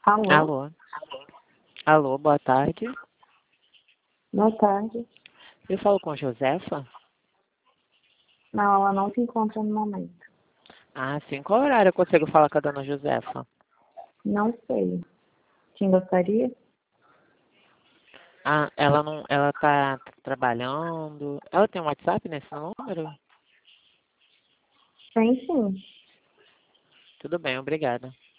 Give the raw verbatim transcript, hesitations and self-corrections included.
Alô? Alô? Alô, boa tarde. Boa tarde. Eu falo com a Josefa? Não, ela não se encontra no momento. Ah, sim. Qual horário eu consigo falar com a dona Josefa? Não sei. Quem gostaria? Ah, ela não, ela tá trabalhando. Ela tem um WhatsApp nesse número? Tem sim. Tudo bem, obrigada.